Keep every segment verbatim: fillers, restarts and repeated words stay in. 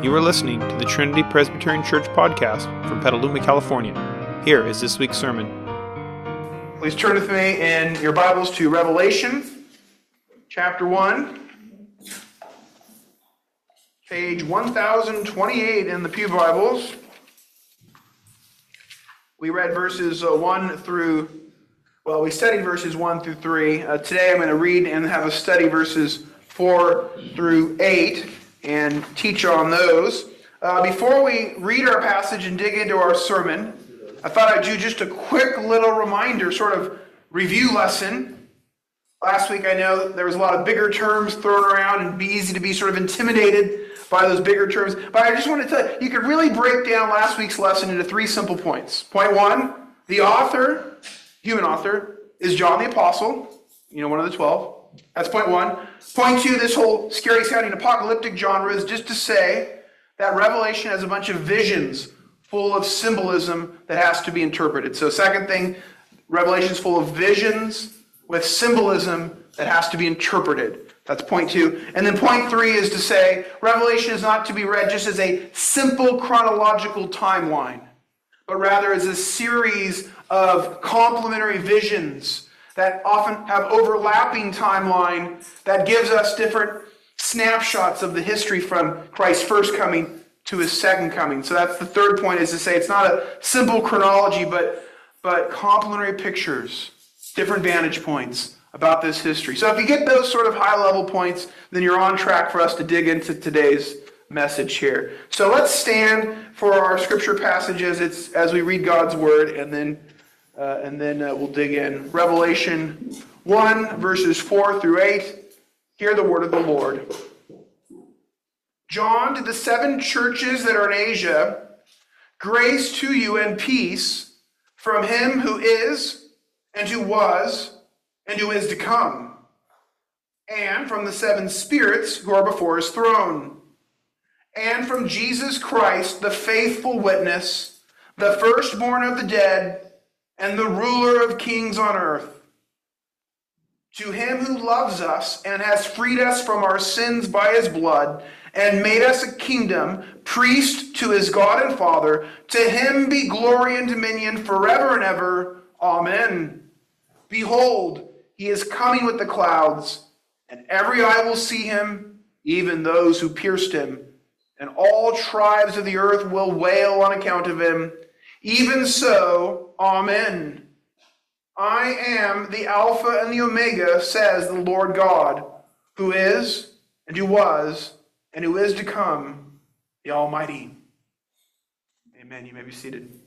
You are listening to the Trinity Presbyterian Church podcast from Petaluma, California. Here is this week's sermon. Please turn with me in your Bibles to Revelation, chapter one, page one thousand twenty-eight in the Pew Bibles. We read verses uh, one through, well, we studied verses one through three. Uh, today I'm going to read and have a study verses four through eight and teach on those. Uh, before we read our passage and dig into our sermon, I thought I'd do just a quick little reminder, sort of review lesson. Last week I know there was a lot of bigger terms thrown around and it'd be easy to be sort of intimidated by those bigger terms. But I just want to tell you, you could really break down last week's lesson into three simple points. Point one, the author, human author, is John the Apostle, you know, one of the twelve. That's point one. Point two, this whole scary sounding apocalyptic genre is just to say that Revelation has a bunch of visions full of symbolism that has to be interpreted. So second thing, Revelation is full of visions with symbolism that has to be interpreted. That's point two. And then point three is to say Revelation is not to be read just as a simple chronological timeline, but rather as a series of complementary visions that often have overlapping timeline that gives us different snapshots of the history from Christ's first coming to his second coming. So that's the third point, is to say it's not a simple chronology, but, but complementary pictures, different vantage points about this history. So if you get those sort of high-level points, then you're on track for us to dig into today's message here. So let's stand for our scripture passages it's, as we read God's word, and then Uh, and then uh, we'll dig in. Revelation one, verses four through eight. Hear the word of the Lord. John, to the seven churches that are in Asia, grace to you and peace from him who is, and who was, and who is to come, and from the seven spirits who are before his throne, and from Jesus Christ, the faithful witness, the firstborn of the dead, and the ruler of kings on earth. To him who loves us and has freed us from our sins by his blood and made us a kingdom, priest to his God and Father, to him be glory and dominion forever and ever. Amen. Behold, he is coming with the clouds, and every eye will see him, even those who pierced him, and all tribes of the earth will wail on account of him. Even so, Amen. I am the Alpha and the Omega, says the Lord God, who is, and who was, and who is to come, the Almighty. Amen. You may be seated.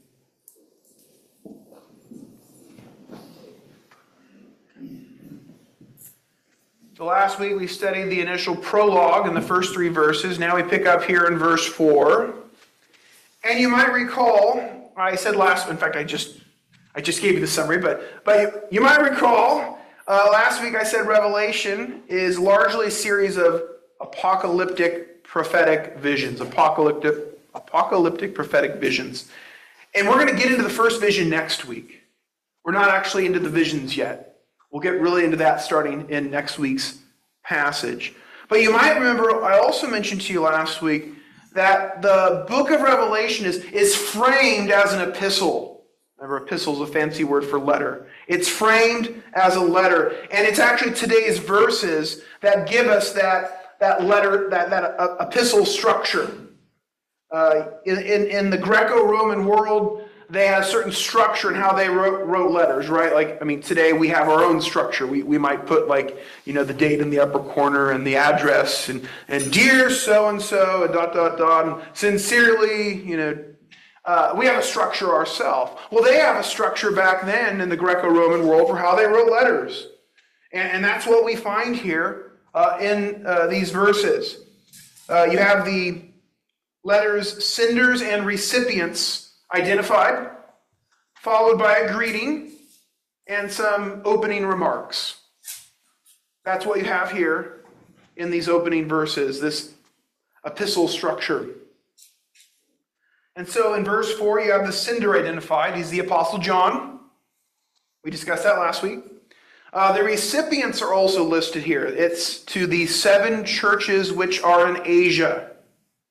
So last week we studied the initial prologue in the first three verses. Now we pick up here in verse four. And you might recall, I said last, in fact, I just I just gave you the summary, but but you, you might recall uh, last week I said Revelation is largely a series of apocalyptic prophetic visions, apocalyptic apocalyptic prophetic visions, and we're going to get into the first vision next week. We're not actually into the visions yet. We'll get really into that starting in next week's passage. But you might remember I also mentioned to you last week that the book of Revelation is, is framed as an epistle. Remember, epistle is a fancy word for letter. It's framed as a letter. And it's actually today's verses that give us that, that letter, that, that uh, epistle structure. Uh, in, in, in the Greco-Roman world, they had a certain structure in how they wrote, wrote letters, right? Like, I mean, today we have our own structure. We we might put, like, you know, the date in the upper corner and the address and, and dear so-and-so, and dot, dot, dot, and sincerely, you know, uh, we have a structure ourselves. Well, they have a structure back then in the Greco-Roman world for how they wrote letters. And, and that's what we find here uh, in uh, these verses. Uh, you have the letters senders and recipients identified, followed by a greeting and some opening remarks. That's what you have here in these opening verses, this epistle structure. And so in verse four, you have the sender identified. He's the Apostle John. We discussed that last week. Uh, the recipients are also listed here. It's to the seven churches which are in Asia.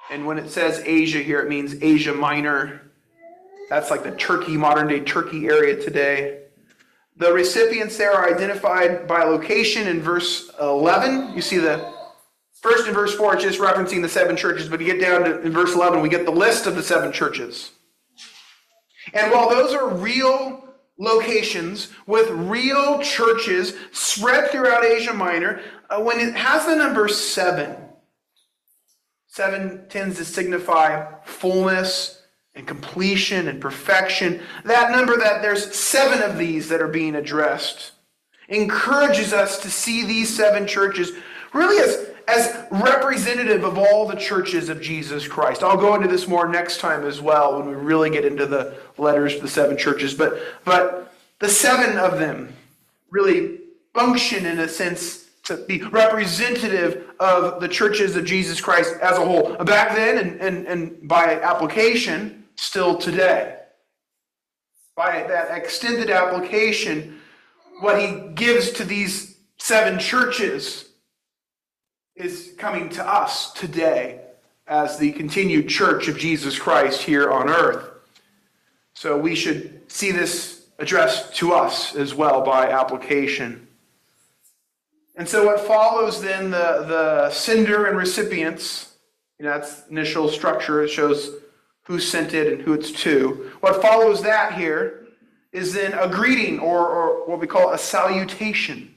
And when it says Asia here, it means Asia Minor. That's like the Turkey, modern-day Turkey area today. The recipients there are identified by location in verse eleven. You see the first in verse four, it's just referencing the seven churches, but you get down to in verse eleven, we get the list of the seven churches. And while those are real locations with real churches spread throughout Asia Minor, uh, when it has the number seven, seven tends to signify fullness and completion and perfection. That number, that there's seven of these that are being addressed, encourages us to see these seven churches really as, as representative of all the churches of Jesus Christ. I'll go into this more next time as well when we really get into the letters to the seven churches. But, but the seven of them really function in a sense to be representative of the churches of Jesus Christ as a whole. Back then and, and, and by application, still today. By that extended application, what he gives to these seven churches is coming to us today as the continued church of Jesus Christ here on earth. So we should see this addressed to us as well by application. And so what follows then, the, the sender and recipients, you know, that's the initial structure. It shows who sent it and who it's to. What follows that here is then a greeting, or, or what we call a salutation.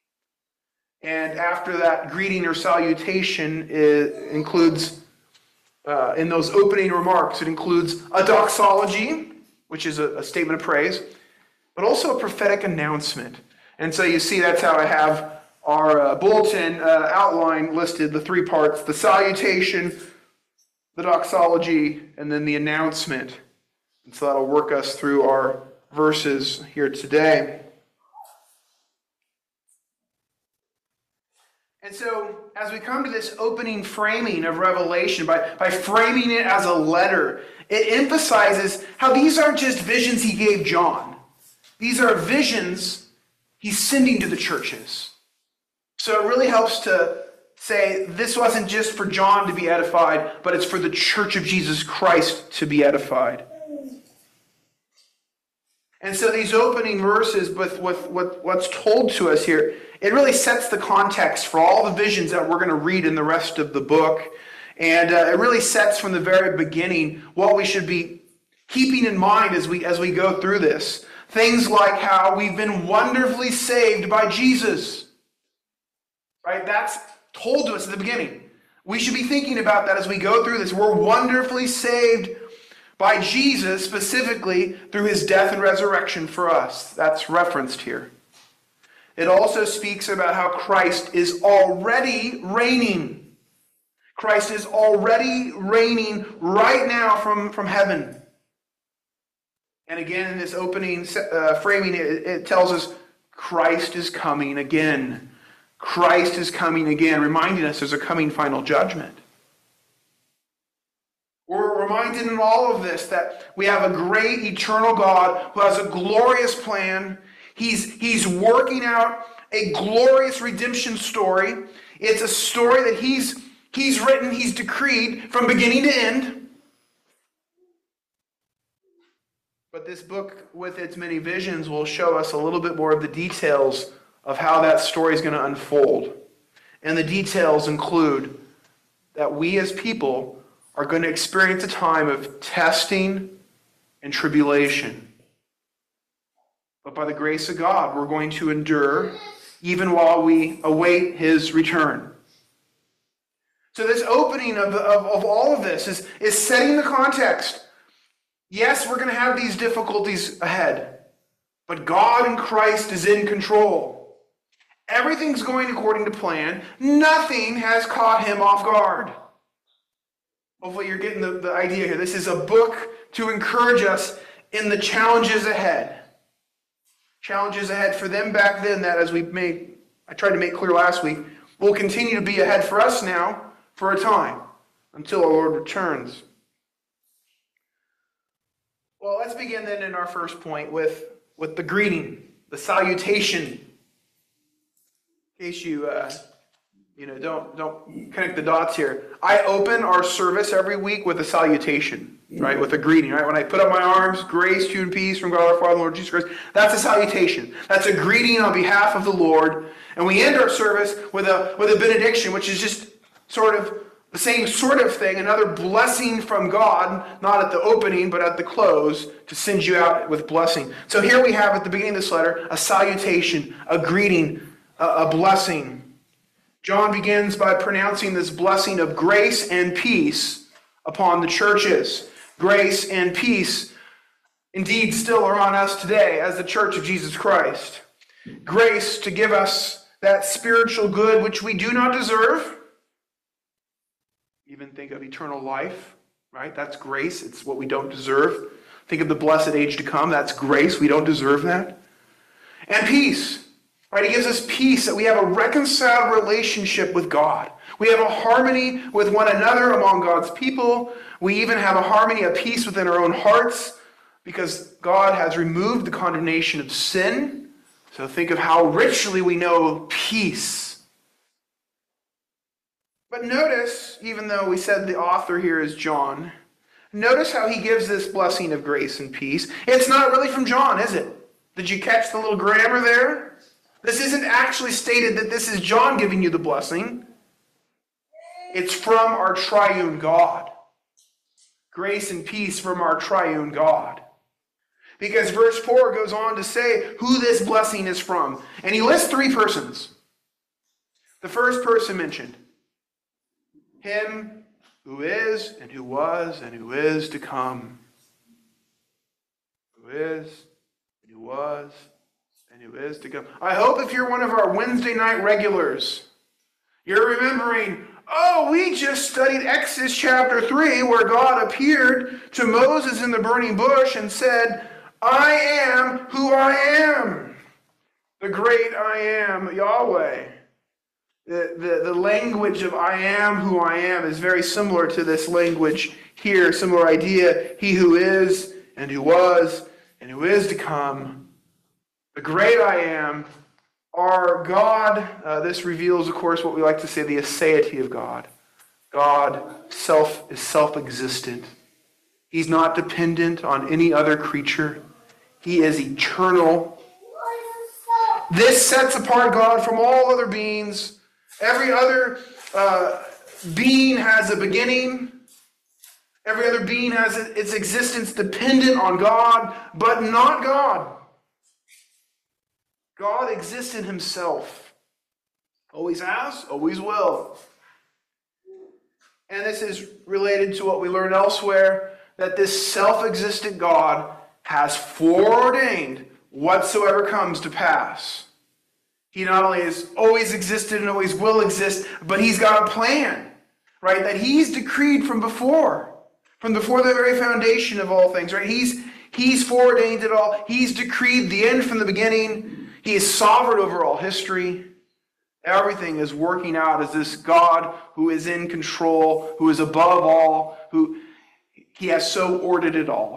And after that greeting or salutation, it includes, uh, in those opening remarks, it includes a doxology, which is a, a statement of praise, but also a prophetic announcement. And so you see that's how I have our uh, bulletin uh, outline listed, the three parts: the salutation, the doxology, and then the announcement. And so that'll work us through our verses here today. And so as we come to this opening framing of Revelation, by, by framing it as a letter, it emphasizes how these aren't just visions he gave John. These are visions he's sending to the churches. So it really helps to say this wasn't just for John to be edified, but it's for the church of Jesus Christ to be edified. And so these opening verses with, with, with what's told to us here, it really sets the context for all the visions that we're going to read in the rest of the book. And uh, it really sets from the very beginning what we should be keeping in mind as we, as we go through this. Things like how we've been wonderfully saved by Jesus. Right? That's told to us at the beginning. We should be thinking about that as we go through this. We're wonderfully saved by Jesus, specifically through his death and resurrection for us. That's referenced here. It also speaks about how Christ is already reigning. Christ is already reigning right now from, from heaven. And again, in this opening uh, framing, it, it tells us Christ is coming again. Christ is coming again, reminding us there's a coming final judgment. We're reminded in all of this that we have a great eternal God who has a glorious plan. He's, he's working out a glorious redemption story. It's a story that he's, he's written, he's decreed from beginning to end. But this book, with its many visions, will show us a little bit more of the details of how that story is going to unfold. And the details include that we as people are going to experience a time of testing and tribulation. But by the grace of God, we're going to endure even while we await his return. So this opening of, of, of all of this is, is setting the context. Yes, we're going to have these difficulties ahead, but God in Christ is in control. Everything's going according to plan. Nothing has caught him off guard. Hopefully you're getting the, the idea here. This is a book to encourage us in the challenges ahead. Challenges ahead for them back then that, as we made, I tried to make clear last week, will continue to be ahead for us now for a time until our Lord returns. Well, let's begin then in our first point with, with the greeting, the salutation. In case you uh, You know, don't don't connect the dots here. I open our service every week with a salutation, right? With a greeting, right? When I put up my arms, grace, to you, and peace from God our Father and Lord Jesus Christ. That's a salutation. That's a greeting on behalf of the Lord. And we end our service with a with a benediction, which is just sort of the same sort of thing, another blessing from God, not at the opening, but at the close, to send you out with blessing. So here we have at the beginning of this letter, a salutation, a greeting, a, a blessing. John begins by pronouncing this blessing of grace and peace upon the churches. Grace and peace indeed still are on us today as the Church of Jesus Christ. Grace to give us that spiritual good which we do not deserve. Even think of eternal life, right? That's grace. It's what we don't deserve. Think of the blessed age to come. That's grace. We don't deserve that. And peace, right? He gives us peace, that we have a reconciled relationship with God. We have a harmony with one another among God's people. We even have a harmony, a peace within our own hearts, because God has removed the condemnation of sin. So think of how richly we know peace. But notice, even though we said the author here is John, notice how he gives this blessing of grace and peace. It's not really from John, is it? Did you catch the little grammar there? This isn't actually stated that this is John giving you the blessing. It's from our triune God. Grace and peace from our triune God. Because verse four goes on to say who this blessing is from. And he lists three persons. The first person mentioned, him who is and who was and who is to come. Who is and who was and who is to come. I hope if you're one of our Wednesday night regulars, you're remembering, oh, we just studied Exodus chapter three, where God appeared to Moses in the burning bush and said, I am who I am. The great I am, Yahweh. The, the, the language of I am who I am is very similar to this language here, similar idea. He who is and who was and who is to come. The great I am, our God. Uh, this reveals, of course, what we like to say, the aseity of God. God self is self-existent. He's not dependent on any other creature. He is eternal. This sets apart God from all other beings. Every other uh, being has a beginning. Every other being has its existence dependent on God, but not God. God exists in himself. Always has, always will. And this is related to what we learn elsewhere, that this self-existent God has foreordained whatsoever comes to pass. He not only has always existed and always will exist, but he's got a plan, right? That he's decreed from before, from before the very foundation of all things, right? He's he's foreordained it all. He's decreed the end from the beginning. He is sovereign over all history. Everything is working out as this God who is in control, who is above all, who he has so ordered it all.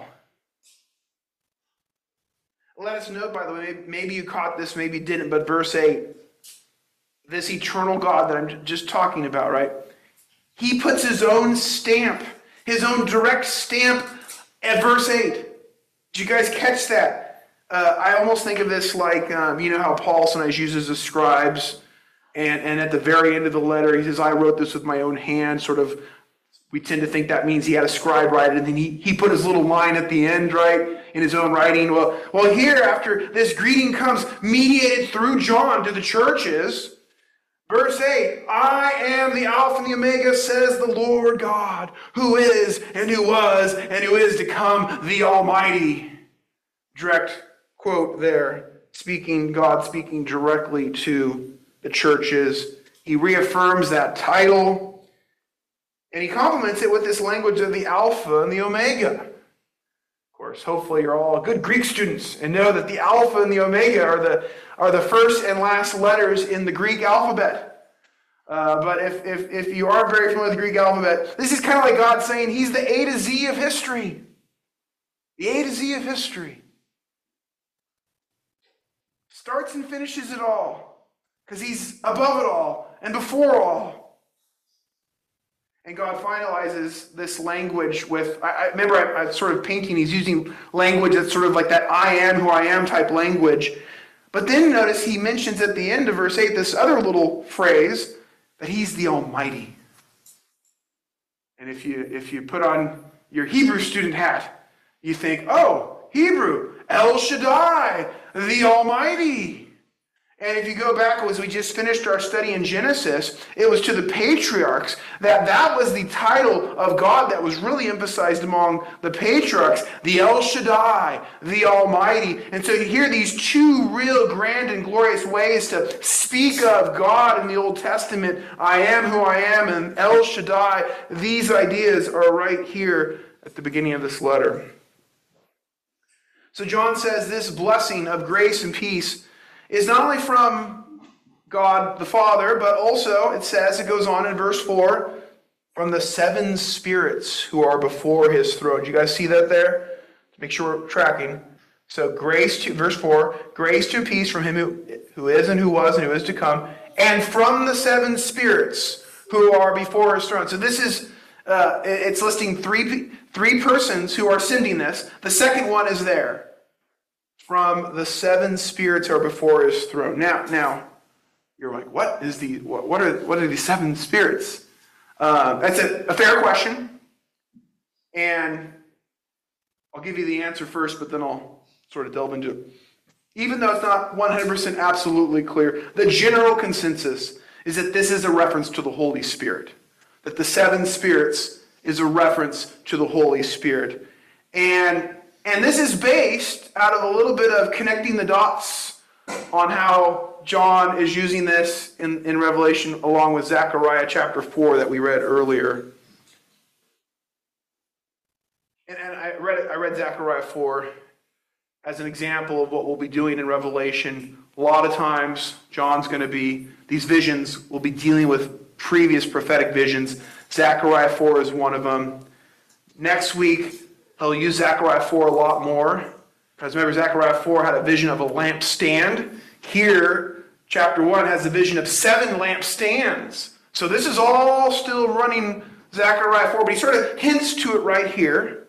Let us note, by the way, maybe you caught this, maybe you didn't, but verse eight, this eternal God that I'm just talking about, right? He puts his own stamp, his own direct stamp at verse eight. Did you guys catch that? Uh, I almost think of this like, um, you know how Paul sometimes uses the scribes, and, and at the very end of the letter, he says, I wrote this with my own hand, sort of. We tend to think that means he had a scribe write it, and then he, he put his little line at the end, right, in his own writing. Well, well, here, after this greeting comes mediated through John to the churches, verse eight, I am the Alpha and the Omega, says the Lord God, who is and who was and who is to come, the Almighty. Direct quote there, speaking, God speaking directly to the churches. He reaffirms that title. And he complements it with this language of the Alpha and the Omega. Of course, hopefully you're all good Greek students and know that the Alpha and the Omega are the, are the first and last letters in the Greek alphabet. Uh, but if, if, if you aren't very familiar with the Greek alphabet, this is kind of like God saying he's the A to Z of history. The A to Z of history. Starts and finishes it all. Because he's above it all and before all. And God finalizes this language with, I, I remember I, I sort of painting, he's using language that's sort of like that I am who I am type language. But then notice he mentions at the end of verse eight this other little phrase, that he's the Almighty. And if you if you put on your Hebrew student hat, you think, oh, Hebrew, El Shaddai, the Almighty. And if you go back, as we just finished our study in Genesis, it was to the patriarchs that that was the title of God that was really emphasized among the patriarchs, the El Shaddai, the Almighty. And so you hear these two real grand and glorious ways to speak of God in the Old Testament. I am who I am, and El Shaddai. These ideas are right here at the beginning of this letter. So John says this blessing of grace and peace is not only from God the Father, but also, it says, it goes on in verse four, from the seven spirits who are before his throne. Do you guys see that there? To make sure we're tracking. So grace to, verse four, grace to peace from him who, who is and who was and who is to come, and from the seven spirits who are before his throne. So this is, uh, it's listing three, three persons who are sending this. The second one is there. From the seven spirits are before his throne. Now, now, you're like, what is the what, what are what are these seven spirits? Uh, that's a, a fair question, and I'll give you the answer first, but then I'll sort of delve into it. Even though it's not one hundred percent absolutely clear, the general consensus is that this is a reference to the Holy Spirit. That the seven spirits is a reference to the Holy Spirit, and. And this is based out of a little bit of connecting the dots on how John is using this in, in Revelation along with Zechariah chapter four that we read earlier. And, and I read I read Zechariah four as an example of what we'll be doing in Revelation. A lot of times John's going to be, these visions will be dealing with previous prophetic visions. Zechariah four is one of them. Next week, he'll use Zechariah four a lot more. Because remember, Zechariah four had a vision of a lampstand. Here, chapter one has a vision of seven lampstands. So this is all still running Zechariah four, but he sort of hints to it right here.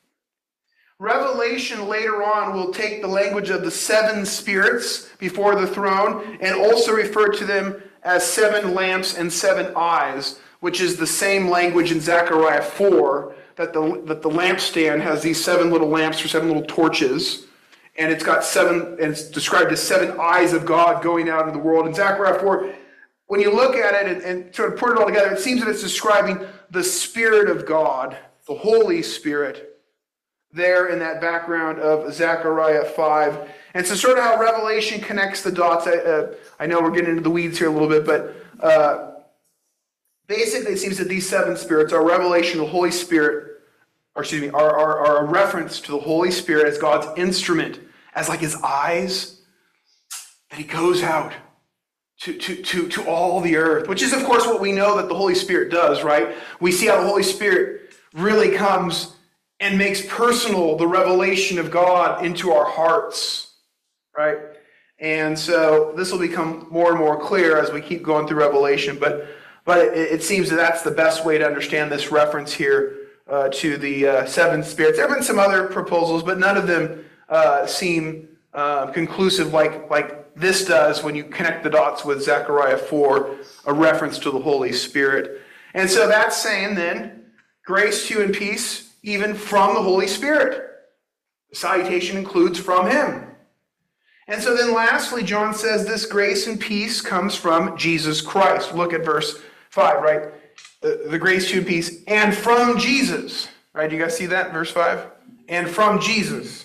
Revelation later on will take the language of the seven spirits before the throne and also refer to them as seven lamps and seven eyes, which is the same language in Zechariah four. That the, that the lampstand has these seven little lamps or seven little torches, and it's got seven, and it's described as seven eyes of God going out in the world. In Zechariah four, when you look at it and, and sort of put it all together, it seems that it's describing the Spirit of God, the Holy Spirit, there in that background of Zechariah five. And so sort of how Revelation connects the dots. I, uh, I know we're getting into the weeds here a little bit, but uh, basically it seems that these seven spirits are revelation of the Holy Spirit, or excuse me, are, are, are a reference to the Holy Spirit as God's instrument, as like his eyes, that he goes out to, to, to, to all the earth, which is, of course, what we know that the Holy Spirit does, right? We see how the Holy Spirit really comes and makes personal the revelation of God into our hearts, right? And so this will become more and more clear as we keep going through Revelation, but, but it, it seems that that's the best way to understand this reference here Uh, to the uh, seven spirits. There have been some other proposals, but none of them uh, seem uh, conclusive like, like this does when you connect the dots with Zechariah four, a reference to the Holy Spirit. And so that's saying then, grace to you and peace, even from the Holy Spirit. The salutation includes from him. And so then lastly, John says this grace and peace comes from Jesus Christ. Look at verse five, right? The, the grace to you and peace, and from Jesus. Right? Do you guys see that in verse five? And from Jesus.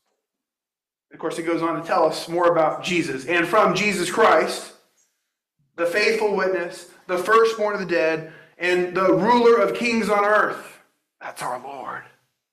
Of course, it goes on to tell us more about Jesus. And from Jesus Christ, the faithful witness, the firstborn of the dead, and the ruler of kings on earth. That's our Lord.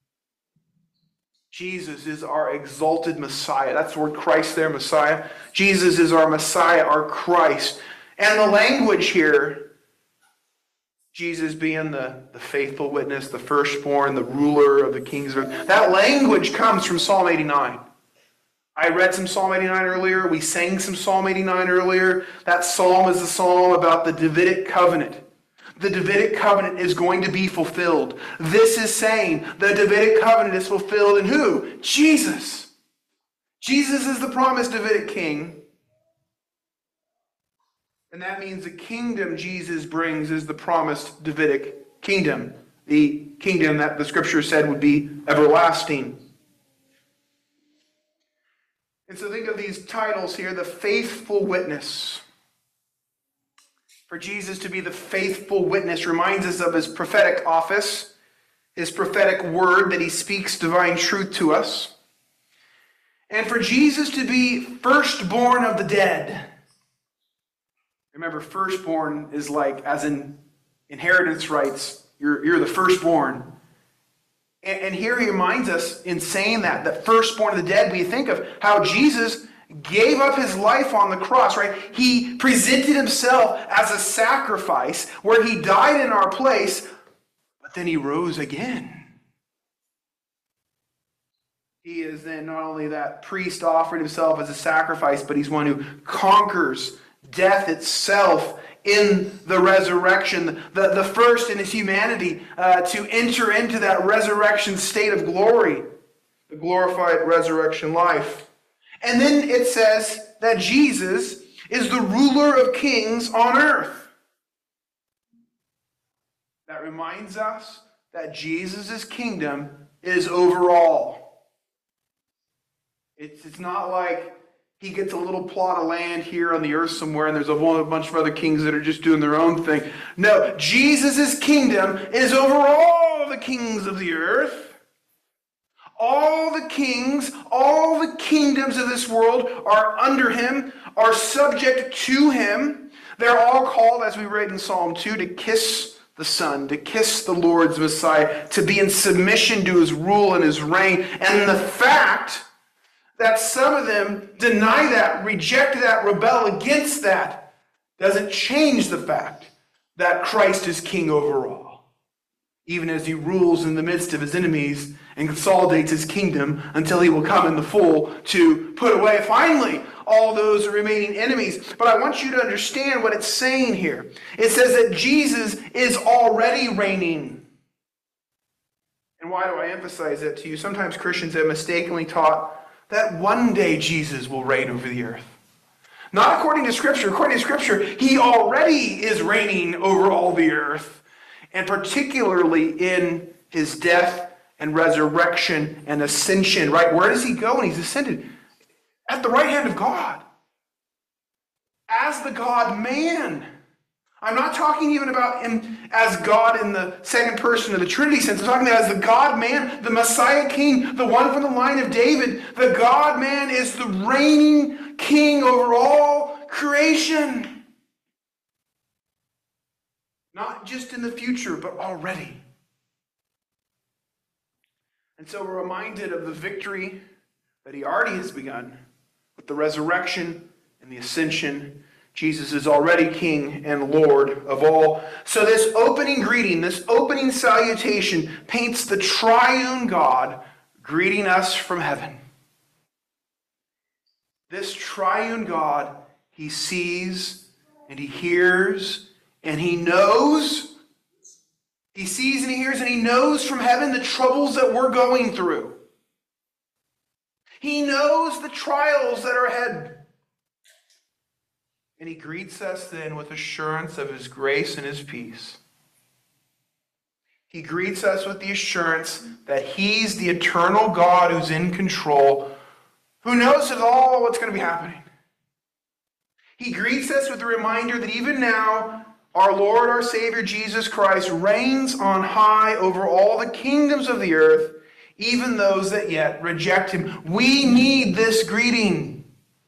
Jesus is our exalted Messiah. That's the word Christ there, Messiah. Jesus is our Messiah, our Christ. And the language here, Jesus being the, the faithful witness, the firstborn, the ruler of the kings of earth, that language comes from Psalm eighty-nine. I read some Psalm eighty-nine earlier. We sang some Psalm eighty-nine earlier. That psalm is the psalm about the Davidic covenant. The Davidic covenant is going to be fulfilled. This is saying the Davidic covenant is fulfilled in who? Jesus. Jesus is the promised Davidic king. And that means the kingdom Jesus brings is the promised Davidic kingdom. The kingdom that the scripture said would be everlasting. And so think of these titles here, the faithful witness. For Jesus to be the faithful witness reminds us of his prophetic office, his prophetic word that he speaks divine truth to us. And for Jesus to be firstborn of the dead. Remember, firstborn is like, as in inheritance rights, you're, you're the firstborn. And, and here he reminds us in saying that, that firstborn of the dead, we think of how Jesus gave up his life on the cross, right? He presented himself as a sacrifice where he died in our place, but then he rose again. He is then not only that priest offering himself as a sacrifice, but he's one who conquers death itself in the resurrection, the, the first in his humanity uh, to enter into that resurrection state of glory, the glorified resurrection life. And then it says that Jesus is the ruler of kings on earth. That reminds us that Jesus' kingdom is over all. It's, it's not like he gets a little plot of land here on the earth somewhere and there's a whole bunch of other kings that are just doing their own thing. No, Jesus' kingdom is over all the kings of the earth. All the kings, all the kingdoms of this world are under him, are subject to him. They're all called, as we read in Psalm two, to kiss the Son, to kiss the Lord's Messiah, to be in submission to his rule and his reign. And the fact that some of them deny that, reject that, rebel against that, doesn't change the fact that Christ is king over all, even as he rules in the midst of his enemies and consolidates his kingdom until he will come in the full to put away finally all those remaining enemies. But I want you to understand what it's saying here. It says that Jesus is already reigning. And why do I emphasize that to you? Sometimes Christians have mistakenly taught that one day Jesus will reign over the earth. Not according to Scripture. According to Scripture, he already is reigning over all the earth, and particularly in his death and resurrection and ascension, right? Where does he go when he's ascended? At the right hand of God. As the God-man. I'm not talking even about him as God in the second person of the Trinity sense. I'm talking about as the God-man, the Messiah King, the one from the line of David. The God-man is the reigning king over all creation. Not just in the future, but already. And so we're reminded of the victory that he already has begun with the resurrection and the ascension. Jesus is already King and Lord of all. So this opening greeting, this opening salutation paints the triune God greeting us from heaven. This triune God, he sees and he hears and he knows. He sees and he hears and he knows from heaven the troubles that we're going through. He knows the trials that are ahead. And he greets us then with assurance of his grace and his peace. He greets us with the assurance that he's the eternal God who's in control, who knows all what's going to be happening. He greets us with the reminder that even now, our Lord, our Savior, Jesus Christ, reigns on high over all the kingdoms of the earth, even those that yet reject him. We need this greeting.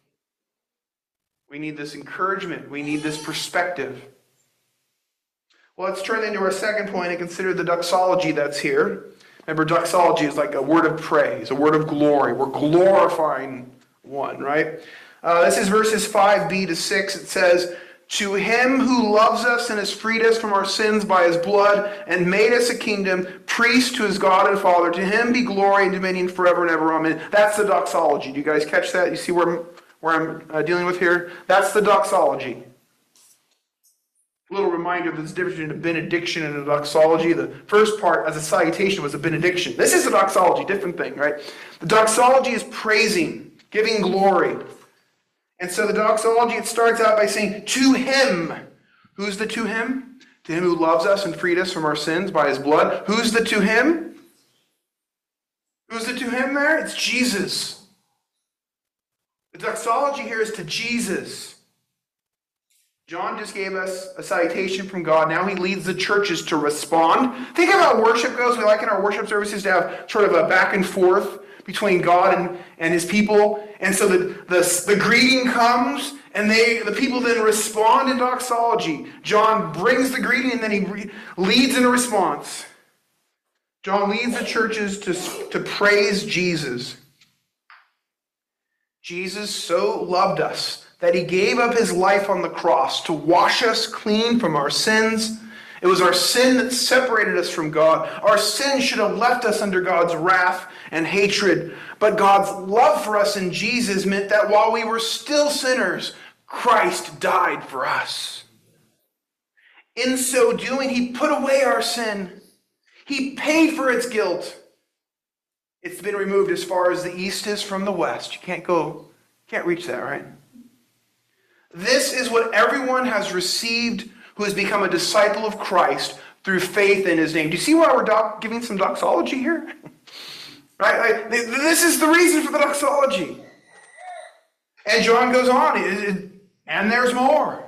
We need this encouragement. We need this perspective. Well, let's turn into our second point and consider the doxology that's here. Remember, doxology is like a word of praise, a word of glory. We're glorifying one, right? Uh, this is verses five b to six. It says, "To him who loves us and has freed us from our sins by his blood and made us a kingdom, priest to his God and Father. To him be glory and dominion forever and ever. Amen. That's the doxology. Do you guys catch that? You see where I'm, where I'm uh, dealing with here? That's the doxology. A little reminder, there's a difference between a benediction and a doxology. The first part, as a salutation, was a benediction. This is a doxology, different thing, right? The doxology is praising, giving glory. And so the doxology, it starts out by saying, to him. Who's the to him? To him who loves us and freed us from our sins by his blood. Who's the to him? Who's the to him there? It's Jesus. The doxology here is to Jesus. John just gave us a salutation from God. Now he leads the churches to respond. Think of how worship goes. We like in our worship services to have sort of a back and forth between God and, and his people. And so the, the, the greeting comes, and they the people then respond in doxology. John brings the greeting, and then he re- leads in a response. John leads the churches to, to praise Jesus. Jesus so loved us that he gave up his life on the cross to wash us clean from our sins. It was our sin that separated us from God. Our sin should have left us under God's wrath and hatred. But God's love for us in Jesus meant that while we were still sinners, Christ died for us. In so doing, he put away our sin. He paid for its guilt. It's been removed as far as the east is from the west. You can't go, can't reach that, right? This is what everyone has received who has become a disciple of Christ through faith in his name. Do you see why we're doc- giving some doxology here? Right? Like, this is the reason for the doxology. And John goes on, and there's more.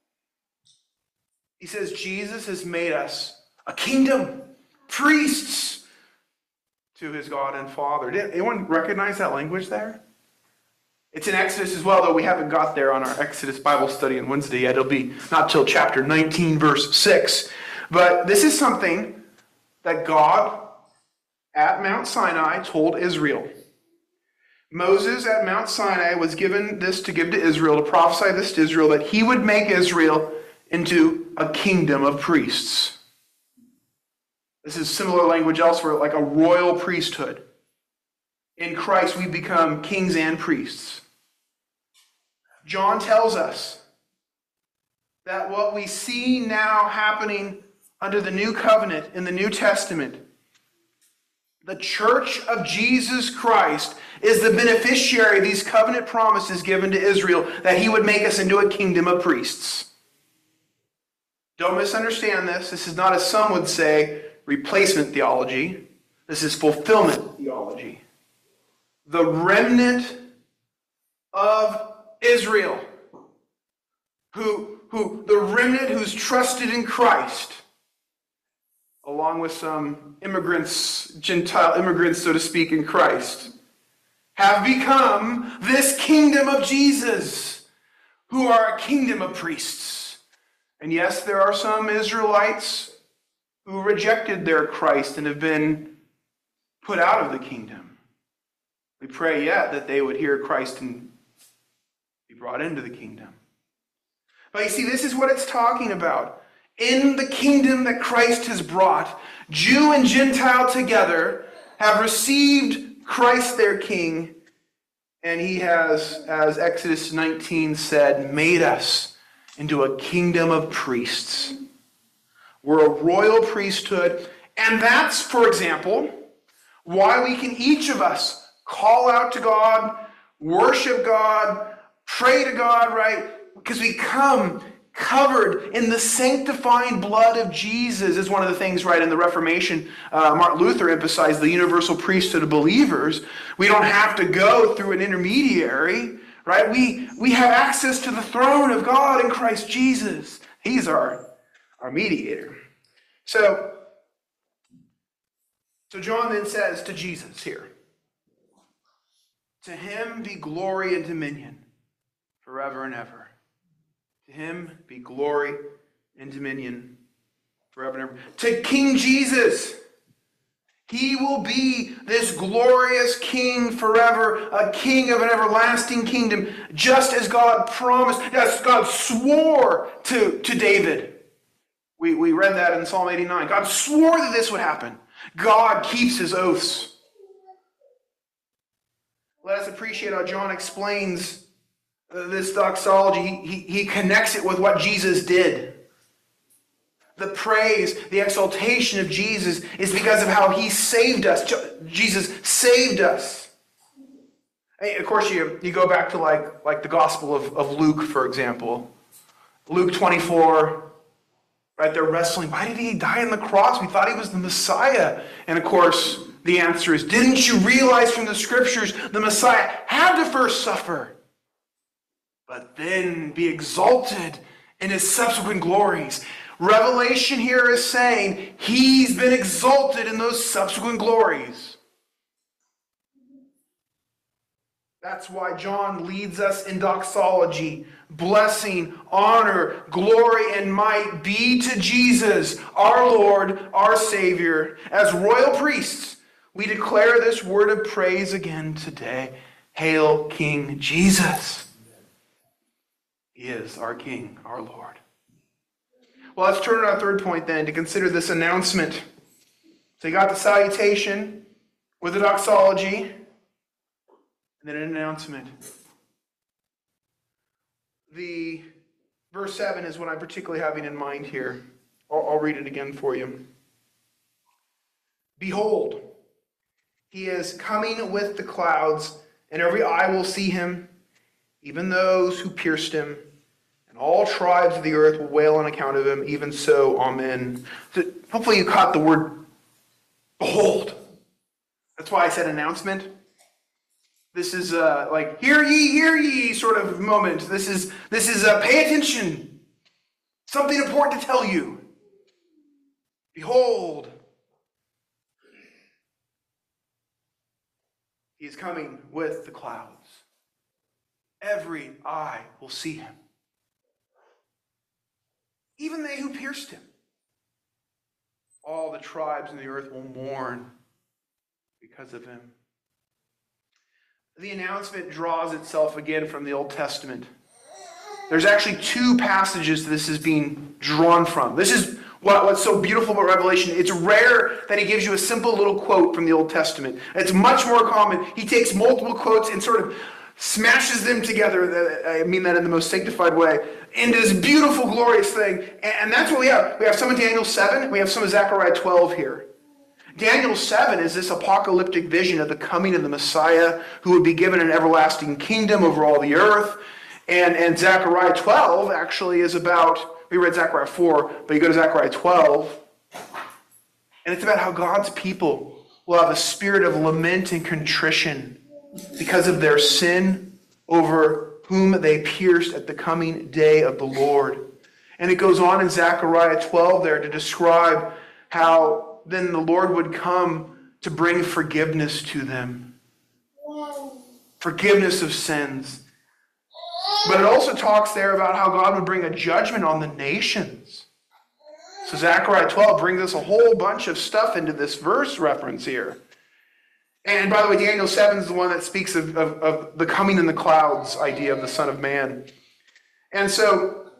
He says, Jesus has made us a kingdom, priests to his God and Father. Did anyone recognize that language there? It's in Exodus as well, though we haven't got there on our Exodus Bible study on Wednesday yet. It'll be not till chapter nineteen, verse six. But this is something that God at Mount Sinai told Israel. Moses at Mount Sinai was given this to give to Israel, to prophesy this to Israel, that he would make Israel into a kingdom of priests. This is similar language elsewhere, like a royal priesthood. In Christ, we become kings and priests. John tells us that what we see now happening under the new covenant in the New Testament, the church of Jesus Christ is the beneficiary of these covenant promises given to Israel, that he would make us into a kingdom of priests. Don't misunderstand this. This is not, as some would say, replacement theology. This is fulfillment theology. The remnant of Israel, who, who the remnant who's trusted in Christ, along with some immigrants, Gentile immigrants, so to speak, in Christ, have become this kingdom of Jesus, who are a kingdom of priests. And yes, there are some Israelites who rejected their Christ and have been put out of the kingdom. We pray yet that they would hear Christ and be brought into the kingdom. But you see, this is what it's talking about. In the kingdom that Christ has brought, Jew and Gentile together have received Christ their King, and he has, as Exodus nineteen said, made us into a kingdom of priests. We're a royal priesthood, and that's, for example, why we can each of us call out to God, worship God, pray to God, right? Because we come covered in the sanctifying blood of Jesus is one of the things, right, in the Reformation. Uh, Martin Luther emphasized the universal priesthood of believers. We don't have to go through an intermediary, right? We, we have access to the throne of God in Christ Jesus. He's our, our mediator. So, so John then says to Jesus here, to him be glory and dominion forever and ever. To him be glory and dominion forever and ever. To King Jesus, he will be this glorious king forever, a king of an everlasting kingdom, just as God promised, as God swore to, to David. We, we read that in Psalm eighty-nine. God swore that this would happen. God keeps his oaths. Let us appreciate how John explains this doxology. He, he, he connects it with what Jesus did. The praise, the exaltation of Jesus is because of how he saved us. Jesus saved us. Of course, you, you go back to like, like the Gospel of, of Luke, for example. Luke twenty-four, right? They're wrestling. Why did he die on the cross? We thought he was the Messiah. And of course, the answer is, didn't you realize from the scriptures the Messiah had to first suffer, but then be exalted in his subsequent glories? Revelation here is saying he's been exalted in those subsequent glories. That's why John leads us in doxology. Blessing, honor, glory, and might be to Jesus, our Lord, our Savior. As royal priests, we declare this word of praise again today. Hail, King Jesus. He is our King, our Lord. Well, let's turn to our third point then to consider this announcement. So you got the salutation with the doxology, and then an announcement. The verse seven is what I'm particularly having in mind here. I'll, I'll read it again for you. Behold, he is coming with the clouds, and every eye will see him, even those who pierced him. All tribes of the earth will wail on account of him. Even so, amen. So hopefully you caught the word behold. That's why I said announcement. This is a like hear ye, hear ye sort of moment. This is this is a pay attention. Something important to tell you. Behold. He is coming with the clouds. Every eye will see him. Even they who pierced him. All the tribes in the earth will mourn because of him. The announcement draws itself again from the Old Testament. There's actually two passages this is being drawn from. This is what, what's so beautiful about Revelation. It's rare that he gives you a simple little quote from the Old Testament. It's much more common. He takes multiple quotes and sort of smashes them together, I mean that in the most sanctified way, into this beautiful, glorious thing. And that's what we have. We have some of Daniel seven, we have some of Zechariah twelve here. Daniel seven is this apocalyptic vision of the coming of the Messiah who would be given an everlasting kingdom over all the earth. And, and Zechariah twelve actually is about, we read Zechariah four, but you go to Zechariah twelve, and it's about how God's people will have a spirit of lament and contrition because of their sin over whom they pierced at the coming day of the Lord. And it goes on in Zechariah twelve there to describe how then the Lord would come to bring forgiveness to them. Forgiveness of sins. But it also talks there about how God would bring a judgment on the nations. So Zechariah twelve brings us a whole bunch of stuff into this verse reference here. And by the way, Daniel seven is the one that speaks of, of, of the coming in the clouds idea of the Son of Man. And so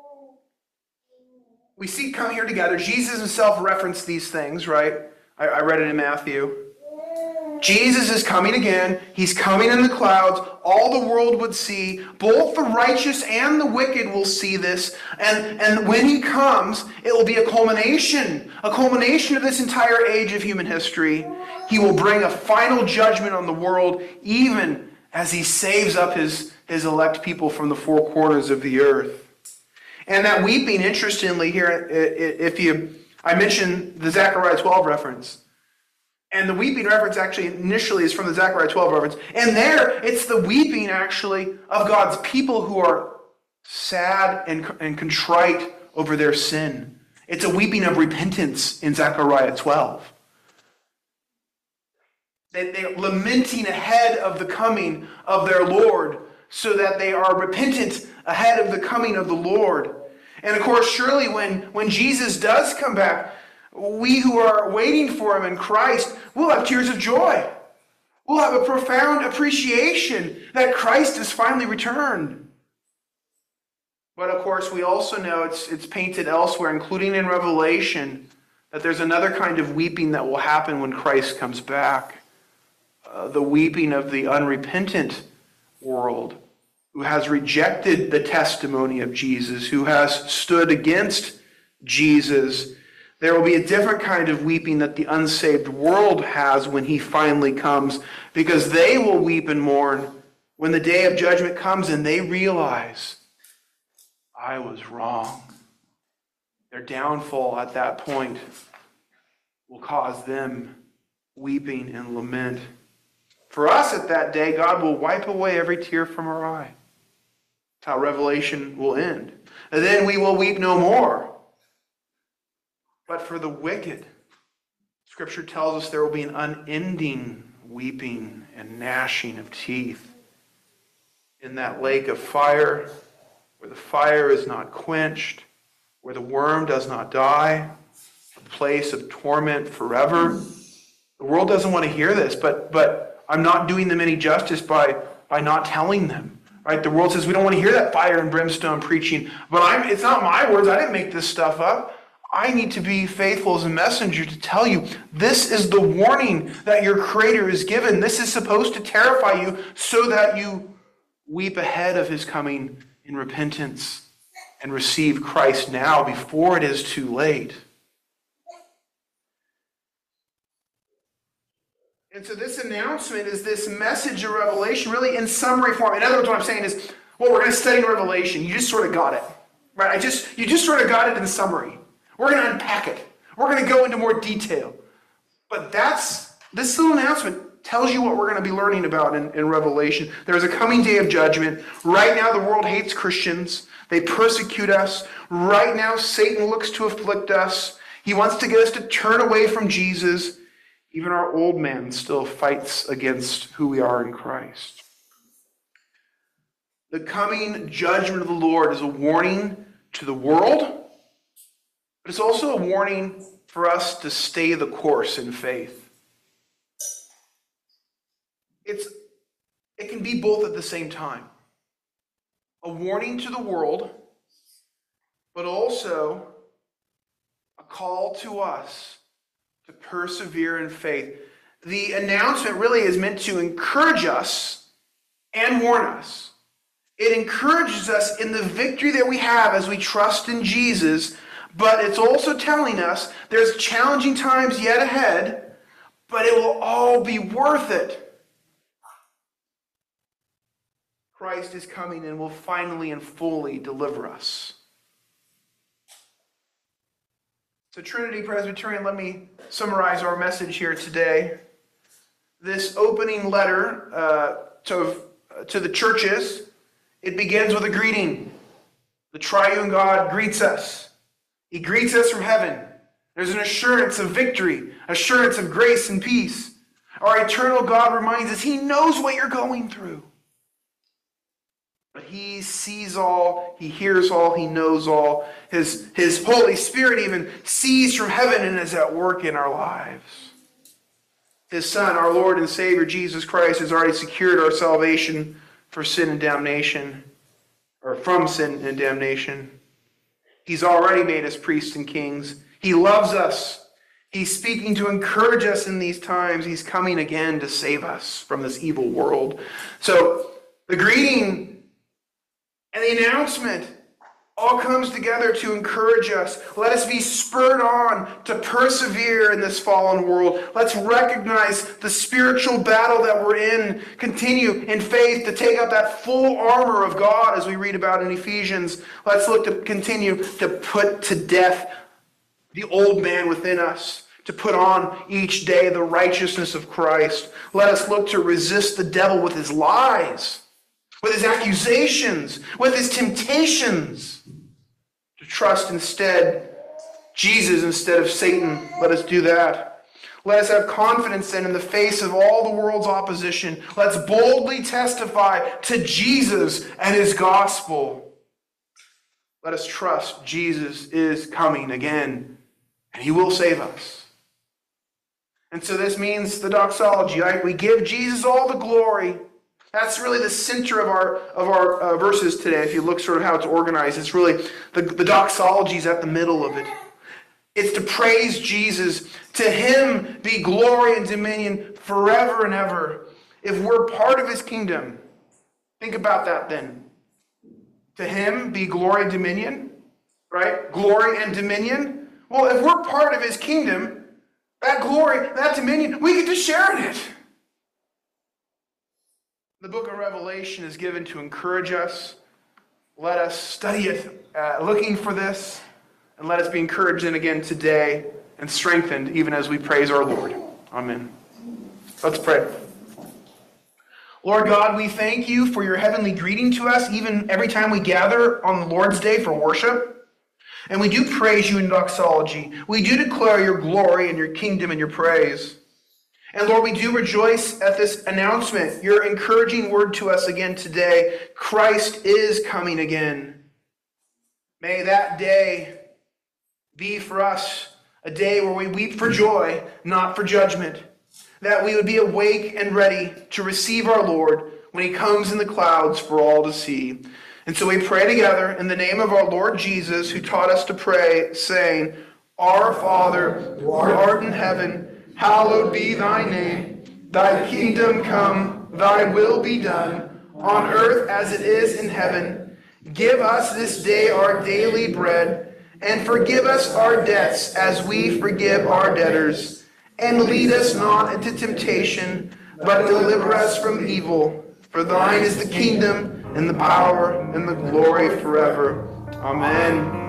we see come here together. Jesus himself referenced these things, right? I, I read it in Matthew. Jesus is coming again. He's coming in the clouds. All the world would see. Both the righteous and the wicked will see this. And, and when he comes, it will be a culmination, a culmination of this entire age of human history. He will bring a final judgment on the world, even as he saves up his, his elect people from the four corners of the earth. And that weeping, interestingly, here, if you, I mentioned the Zechariah twelve reference. And the weeping reference actually initially is from the Zechariah twelve reference. And there, it's the weeping actually of God's people who are sad and, and contrite over their sin. It's a weeping of repentance in Zechariah twelve. They, they're lamenting ahead of the coming of their Lord so that they are repentant ahead of the coming of the Lord. And of course, surely when, when Jesus does come back, we who are waiting for him in Christ will have tears of joy. We'll have a profound appreciation that Christ has finally returned. But of course, we also know it's, it's painted elsewhere, including in Revelation, that there's another kind of weeping that will happen when Christ comes back. Uh, the weeping of the unrepentant world who has rejected the testimony of Jesus, who has stood against Jesus. There will be a different kind of weeping that the unsaved world has when he finally comes, because they will weep and mourn when the day of judgment comes and they realize, I was wrong. Their downfall at that point will cause them weeping and lament. For us at that day, God will wipe away every tear from our eye. That's how Revelation will end. And then we will weep no more. But for the wicked, Scripture tells us there will be an unending weeping and gnashing of teeth in that lake of fire, where the fire is not quenched, where the worm does not die, a place of torment forever. The world doesn't want to hear this, but but I'm not doing them any justice by, by not telling them. Right? The world says we don't want to hear that fire and brimstone preaching, but I'm, it's not my words. I didn't make this stuff up. I need to be faithful as a messenger to tell you this is the warning that your Creator is given. This is supposed to terrify you so that you weep ahead of his coming in repentance and receive Christ now before it is too late. And so this announcement is this message of Revelation really in summary form. In other words, what I'm saying is, well, we're going to study Revelation. You just sort of got it. Right? I just you just sort of got it in summary. We're going to unpack it. We're going to go into more detail. But that's this little announcement tells you what we're going to be learning about in, in Revelation. There's a coming day of judgment. Right now, the world hates Christians. They persecute us. Right now, Satan looks to afflict us. He wants to get us to turn away from Jesus. Even our old man still fights against who we are in Christ. The coming judgment of the Lord is a warning to the world, but it's also a warning for us to stay the course in faith. It's, it can be both at the same time. A warning to the world, but also a call to us to persevere in faith. The announcement really is meant to encourage us and warn us. It encourages us in the victory that we have as we trust in Jesus, but it's also telling us there's challenging times yet ahead, but it will all be worth it. Christ is coming and will finally and fully deliver us. So Trinity Presbyterian, let me summarize our message here today. This opening letter uh, to, uh, to the churches, it begins with a greeting. The triune God greets us. He greets us from heaven. There's an assurance of victory, assurance of grace and peace. Our eternal God reminds us He knows what you're going through. But He sees all, He hears all, He knows all. His, His Holy Spirit even sees from heaven and is at work in our lives. His Son, our Lord and Savior, Jesus Christ, has already secured our salvation for sin and damnation, or from sin and damnation. He's already made us priests and kings. He loves us. He's speaking to encourage us in these times. He's coming again to save us from this evil world. So the greeting and the announcement all comes together to encourage us. Let us be spurred on to persevere in this fallen world. Let's recognize the spiritual battle that we're in. Continue in faith to take up that full armor of God as we read about in Ephesians. Let's look to continue to put to death the old man within us, to put on each day the righteousness of Christ. Let us look to resist the devil with his lies, with his accusations, with his temptations, to trust instead Jesus instead of Satan. Let us do that. Let us have confidence then in the face of all the world's opposition. Let's boldly testify to Jesus and his gospel. Let us trust Jesus is coming again, and he will save us. And so this means the doxology, right? We give Jesus all the glory. That's really the center of our of our uh, verses today. If you look sort of how it's organized, it's really the, the doxology is at the middle of it. It's to praise Jesus. To him be glory and dominion forever and ever. If we're part of his kingdom, think about that then. To him be glory and dominion, right? Glory and dominion. Well, if we're part of his kingdom, that glory, that dominion, we get to share in it. The book of Revelation is given to encourage us. Let us study it, uh, looking for this, and let us be encouraged in again today and strengthened even as we praise our Lord. Amen. Let's pray. Lord God, we thank you for your heavenly greeting to us even every time we gather on the Lord's Day for worship. And we do praise you in doxology. We do declare your glory and your kingdom and your praise. And Lord, we do rejoice at this announcement, your encouraging word to us again today. Christ is coming again. May that day be for us a day where we weep for joy, not for judgment. That we would be awake and ready to receive our Lord when he comes in the clouds for all to see. And so we pray together in the name of our Lord Jesus, who taught us to pray, saying, Our Father, who art in heaven, hallowed be thy name. Thy kingdom come, thy will be done, on earth as it is in heaven. Give us this day our daily bread, and forgive us our debts as we forgive our debtors. And lead us not into temptation, but deliver us from evil. For thine is the kingdom, and the power, and the glory forever. Amen.